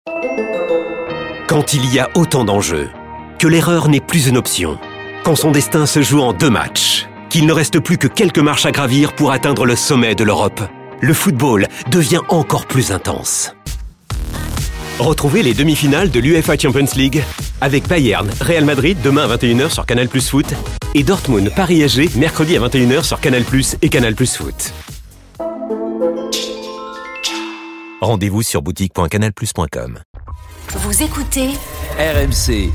Quand il y a autant d'enjeux, que l'erreur n'est plus une option, quand son destin se joue en 2 matchs, qu'il ne reste plus que quelques marches à gravir pour atteindre le sommet de l'Europe, le football devient encore plus intense. Retrouvez les demi-finales de l'UEFA Champions League avec Bayern, Real Madrid demain à 21h sur Canal+ Foot et Dortmund, Paris SG mercredi à 21h sur Canal+ et Canal+ Foot. Rendez-vous sur boutique.canalplus.com. Vous écoutez RMC.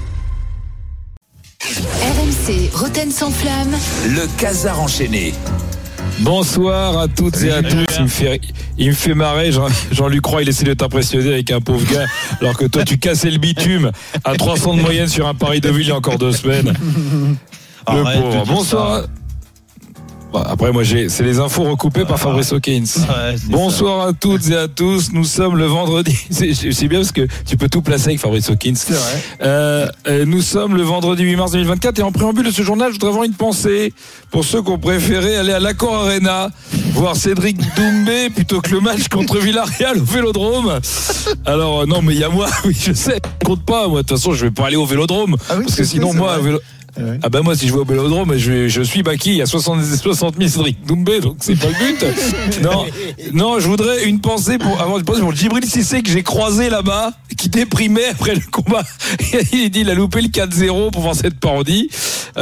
RMC, Roten sans flamme. Le Casar enchaîné. Bonsoir à toutes et à tous. Il me fait marrer. Jean-Luc Roy, il essaie de t'impressionner avec un pauvre gars, alors que toi, tu cassais le bitume à 300 de moyenne sur un pari de ville il y a encore 2 semaines. Le pauvre. Bonsoir. Après, moi, c'est les infos recoupées par Fabrice Hawkins. Ouais, bonsoir à toutes et à tous. Nous sommes le vendredi. C'est bien parce que tu peux tout placer avec Fabrice Hawkins. C'est vrai. Nous sommes le vendredi 8 mars 2024. Et en préambule de ce journal, je voudrais avoir une pensée pour ceux qui ont préféré aller à l'Accor Arena voir Cédric Doumbé plutôt que le match contre Villarreal au Vélodrome. Alors, non, mais il y a moi. Oui, je sais. Je compte pas. Moi, de toute façon, je vais pas aller au Vélodrome. Ah oui, parce que sinon, moi, Ouais. Ah ben moi si je vais au Vélodrome je suis Baki, il y a 60 000 Cédric Doumbé, donc c'est pas le but. Non, je voudrais une pensée pour Djibril Cissé que j'ai croisé là-bas, qui déprimait après le combat. Il a loupé le 4-0 pour voir cette parodie. Vous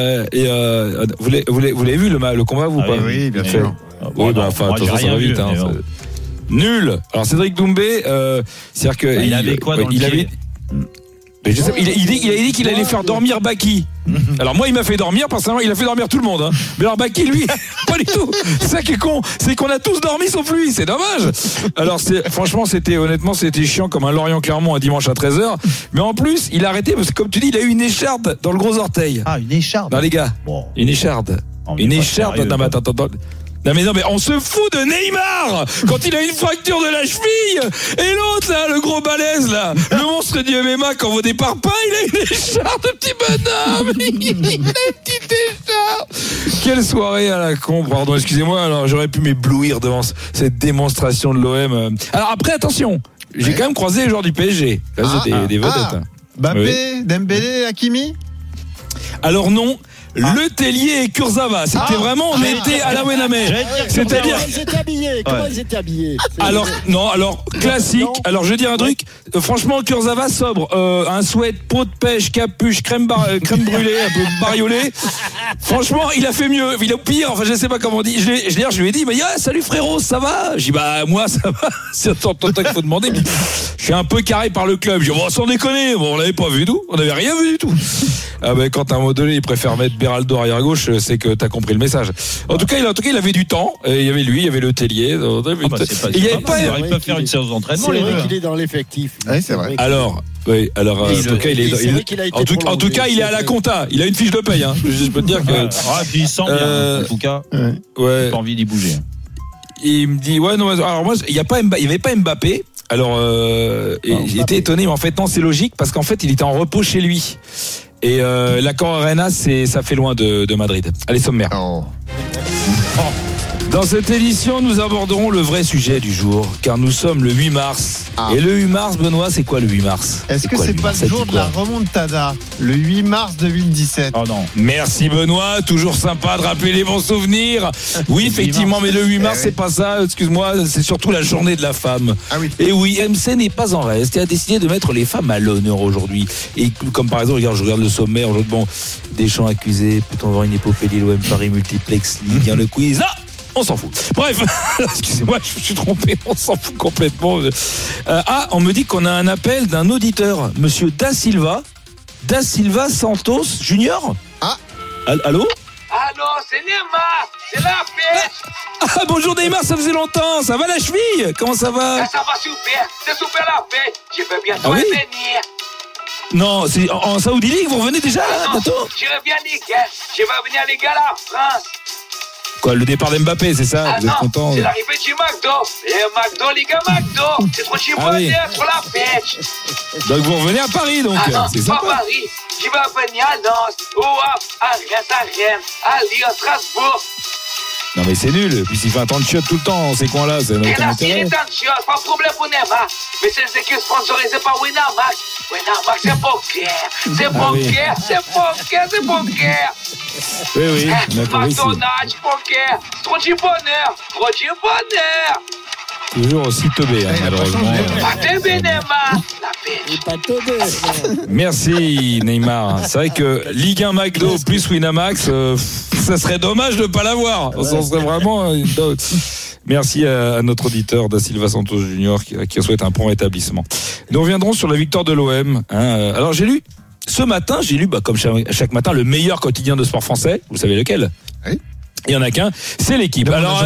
l'avez vu le combat vous pas? Oui, bien sûr. Oui, enfin ça va vite. Nul. Alors Cédric Doumbé, c'est-à-dire que il avait quoi dans le pied? Mais je sais, il a dit qu'il allait faire dormir Baki. Alors moi il m'a fait dormir, personnellement il a fait dormir tout le monde. Mais alors Baki lui, pas du tout. C'est ça qui est con, c'est qu'on a tous dormi sauf lui, c'est dommage. Alors franchement honnêtement c'était chiant comme un Lorient-Clermont un dimanche à 13h. Mais en plus il a arrêté parce que comme tu dis il a eu une écharde dans le gros orteil. Ah une écharde. Non les gars, une écharde. Une écharde. Non mais on se fout de Neymar quand il a une fracture de la cheville. Et l'autre là, le gros balèze là, le monstre du MMA quand au départ pas, il a une écharpe de petit bonhomme. Il a une petite écharpe. Quelle soirée à la con, pardon, excusez-moi, alors j'aurais pu m'éblouir devant cette démonstration de l'OM. Alors après attention, j'ai quand même croisé les joueurs du PSG. Là c'est des vedettes. Mbappé, oui. Dembélé, Hakimi. Alors non. Le Tellier et Kurzawa, c'était vraiment on était à la Wenamé. C'est-à-dire comment ils étaient habillés Alors classique. Alors je vais dire un truc, franchement Kurzawa sobre, un sweat, peau de pêche, capuche, crème brûlée, un peu bariolée. Franchement, il a fait mieux. Il a pire, enfin je sais pas comment on dit. Je lui ai dit salut frérot, ça va? J'ai dit moi ça va. C'est tant qu'il faut demander. Mais je suis un peu carré par le club. J'ai dit sans déconner, on l'avait pas vu tout. On n'avait rien vu du tout. Ah ben quand à un moment donné il préfère mettre Beraldo arrière gauche, c'est que t'as compris le message. En tout cas il avait du temps. Il y avait lui, il y avait le Tellier. Il peut faire une séance d'entraînement. C'est vrai qu'il est dans l'effectif. Oui, c'est vrai. Alors en tout cas il est à la compta. Il a une fiche de paye. Je peux te dire que. Puis il sent bien. En tout cas, j'ai pas envie d'y bouger. Il me dit alors moi il y avait pas Mbappé. Alors j'étais étonné, mais en fait non, c'est logique parce qu'en fait il était en repos chez lui. Et l'Accor Arena, ça fait loin de Madrid. Allez, sommaire. Dans cette édition, nous aborderons le vrai sujet du jour, car nous sommes le 8 mars. Et le 8 mars, Benoît, c'est quoi le 8 mars? Est-ce que c'est pas le jour de la remontada? Le 8 mars 2017. Oh non. Merci Benoît, toujours sympa de rappeler les bons souvenirs. Oui, effectivement, mais le 8 mars, c'est pas ça, excuse-moi, c'est surtout la journée de la femme. Ah oui. Et oui, MC n'est pas en reste et a décidé de mettre les femmes à l'honneur aujourd'hui. Et comme par exemple, je regarde le sommaire, Deschamps accusé, peut-on voir une épopée de l'OM Paris Multiplex Ligue 1 le quiz? On s'en fout. Bref, excusez-moi, je me suis trompé, on s'en fout complètement. On me dit qu'on a un appel d'un auditeur, monsieur Da Silva Santos Junior. Allô? Allô, c'est Neymar, c'est la fête. Ah bonjour Neymar, ça faisait longtemps, ça va la cheville? Comment ça va? Ça va super, c'est super la fête, je veux bientôt venir. Non, c'est en Saudi League, vous revenez déjà là, bientôt? Je reviens Ligue, je vais venir les gars à la France. Quoi, le départ d'Mbappé, c'est ça? Vous êtes content? C'est l'arrivée du McDo. Et McDo, Liga McDo. C'est trop chibonné pour la fête. Donc vous revenez à Paris, donc. C'est sympa. Pas Paris. Je vais venir à Lens, ou à Rennes, à Lyon, à Strasbourg. Non mais c'est nul, puis s'il fait un temps de chiottes tout le temps dans ces coins-là, ça n'a aucun intérêt. Il est temps de chiottes, pas de problème pour Neymar. Mais c'est les équipes sponsorisées par Winamax. Winamax, c'est poker. C'est poker, c'est poker, c'est poker. Oui, McDonald's, poker. Trop du bonheur, trop du bonheur. Toujours aussi teubé, malheureusement. Pas teubé, Neymar. La bitch. Merci, Neymar. C'est vrai que Ligue 1 McDo plus Winamax, ça serait dommage de ne pas l'avoir. Ça serait vraiment... Merci à notre auditeur Da Silva Santos Junior qui souhaite un prompt rétablissement. Nous reviendrons sur la victoire de l'OM. Alors ce matin, comme chaque matin, le meilleur quotidien de sport français. Vous savez lequel ? Oui. Il y en a qu'un, c'est l'équipe. Alors,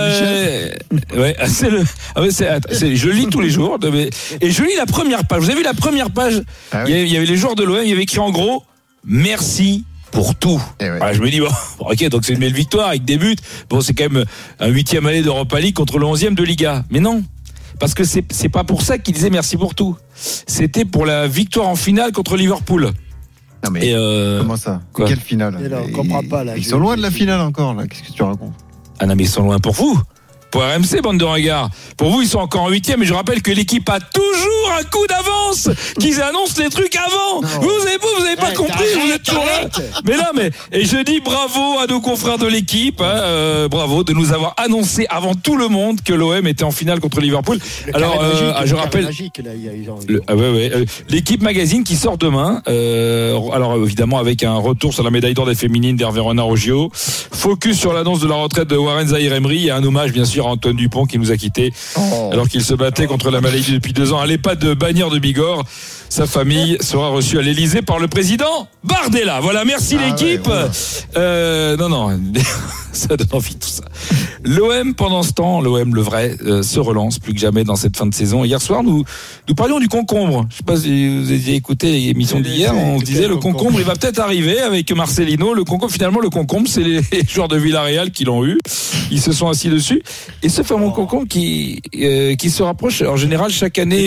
je lis tous les jours et je lis la première page. Vous avez vu la première page ? Ah oui. Il y avait les joueurs de l'OM, il y avait écrit en gros merci pour tout. Oui. Alors, je me dis ok, donc c'est une belle victoire avec des buts. Bon, c'est quand même un 8e aller d'Europa League contre le 11e de Liga. Mais non, parce que c'est pas pour ça qu'il disait merci pour tout. C'était pour la victoire en finale contre Liverpool. Non mais comment ça ? Quelle finale ? On comprend pas là. Ils sont loin de la finale encore là. Qu'est-ce que tu racontes ? Ah non mais ils sont loin pour vous. Pour RMC, bande de regards. Pour vous, ils sont encore en 8e, mais je rappelle que l'équipe a toujours un coup d'avance, qu'ils annoncent les trucs avant. Non. Vous avez pas compris, vous êtes toujours là. Et je dis bravo à nos confrères de l'équipe, bravo de nous avoir annoncé avant tout le monde que l'OM était en finale contre Liverpool. Alors, je rappelle. L'équipe magazine qui sort demain. Alors évidemment avec un retour sur la médaille d'or des féminines d'Hervé Renard au JO. Focus sur l'annonce de la retraite de Warren Zaïre-Emery et un hommage bien sûr Antoine Dupont qui nous a quittés alors qu'il se battait contre la maladie depuis 2 ans à l'EHPAD de Bagnères de Bigorre. Sa famille sera reçue à l'Elysée par le président Bardella. Voilà, merci l'équipe. Ouais. Non, ça donne envie tout ça. L'OM pendant ce temps, l'OM le vrai, se relance plus que jamais dans cette fin de saison. Hier soir, nous parlions du concombre. Je sais pas si vous avez écouté l'émission d'hier. On se disait le concombre, il va peut-être arriver avec Marcelino. Le concombre, finalement, le concombre, c'est les joueurs de Villarreal qui l'ont eu. Ils se sont assis dessus. Et ce fameux concombre qui se rapproche en général chaque année.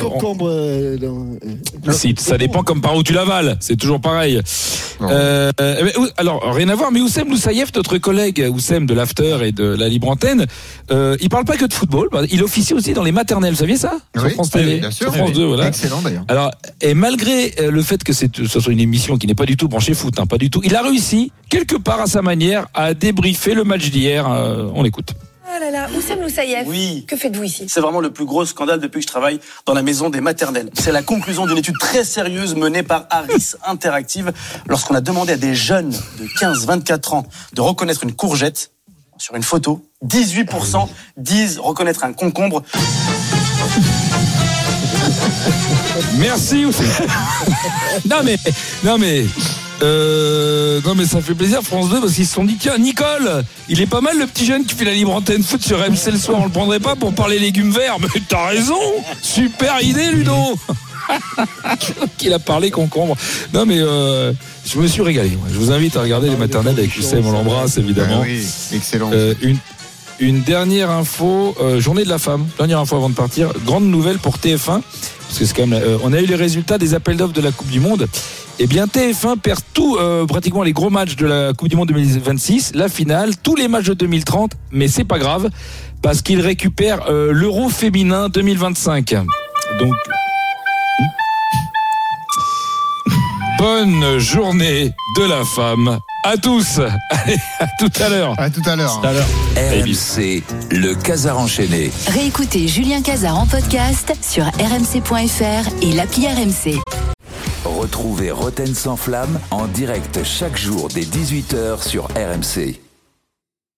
Ça dépend comme par où tu l'avales. C'est toujours pareil. Alors, rien à voir, mais Oussem Loussaïef, notre collègue Oussem de l'After et de la Libre Antenne, il parle pas que de football. Il officie aussi dans les maternelles. Vous saviez ça ? Oui, sur France Télé, bien sûr, sur France 2, voilà. Excellent d'ailleurs. Alors, et malgré le fait que ce soit une émission qui n'est pas du tout branchée foot, pas du tout, il a réussi, quelque part à sa manière, à débriefer le match d'hier. On l'écoute. Ah là là, Oussem Loussaïef, oui. Que faites-vous ici ? C'est vraiment le plus gros scandale depuis que je travaille dans la maison des maternelles. C'est la conclusion d'une étude très sérieuse menée par Harris Interactive lorsqu'on a demandé à des jeunes de 15-24 ans de reconnaître une courgette sur une photo. 18% disent reconnaître un concombre. Merci Oussem. Non mais ça fait plaisir France 2 parce qu'ils se sont dit tiens Nicole, il est pas mal le petit jeune qui fait la libre antenne foot sur MC le soir, on le prendrait pas pour parler légumes verts. Mais t'as raison, super idée Ludo. Qu'il a parlé concombre. Non mais je me suis régalé. Je vous invite à regarder les maternelles avec Oussem, on l'embrasse évidemment. Oui, excellent. Une dernière info, journée de la femme, dernière info avant de partir, grande nouvelle pour TF1 parce que c'est quand même on a eu les résultats des appels d'offres de la Coupe du Monde. Eh bien TF1 perd pratiquement les gros matchs de la Coupe du Monde 2026, la finale, tous les matchs de 2030, mais c'est pas grave parce qu'il récupère l'Euro féminin 2025. Donc bonne journée de la femme à tous. Allez, à tout à l'heure. À tout à l'heure. RMC, le Casar enchaîné. Réécoutez Julien Casar en podcast sur rmc.fr et l'appli RMC. Retrouvez Roten sans flamme en direct chaque jour dès 18h sur RMC.